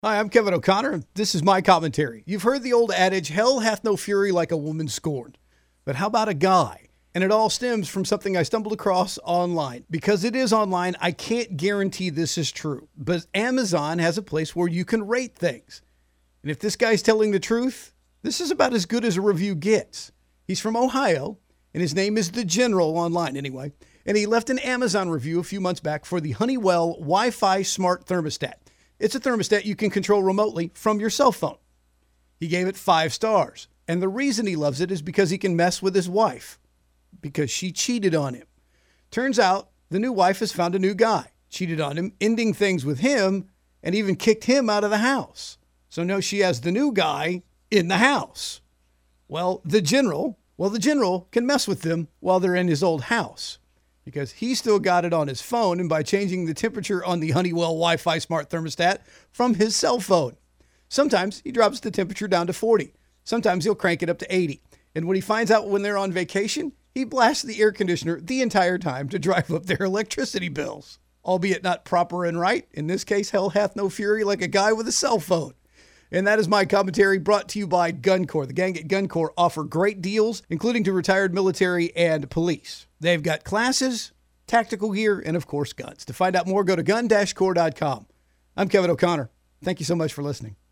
Hi, I'm Kevin O'Connor. This is my commentary. You've heard the old adage, hell hath no fury like a woman scorned. But how about a guy? And it all stems from something I stumbled across online. Because it is online, I can't guarantee this is true. But Amazon has a place where you can rate things. And if this guy's telling the truth, this is about as good as a review gets. He's from Ohio, and his name is The General online anyway. And he left an Amazon review a few months back for the Honeywell Wi-Fi Smart Thermostat. It's a thermostat you can control remotely from your cell phone. He gave it 5 stars. And the reason he loves it is because he can mess with his wife. Because she cheated on him. Turns out the new wife has found a new guy. Cheated on him, ending things with him, and even kicked him out of the house. So now she has the new guy in the house. The general can mess with them while they're in his old house. Because he still got it on his phone, and by changing the temperature on the Honeywell Wi-Fi Smart Thermostat from his cell phone. Sometimes he drops the temperature down to 40. Sometimes he'll crank it up to 80. And when he finds out when they're on vacation, he blasts the air conditioner the entire time to drive up their electricity bills. Albeit not proper and right. In this case, hell hath no fury like a guy with a cell phone. And that is my commentary, brought to you by GunCorp. The gang at GunCorp offer great deals, including to retired military and police. They've got classes, tactical gear, and of course guns. To find out more, go to gun-corp.com. I'm Kevin O'Connor. Thank you so much for listening.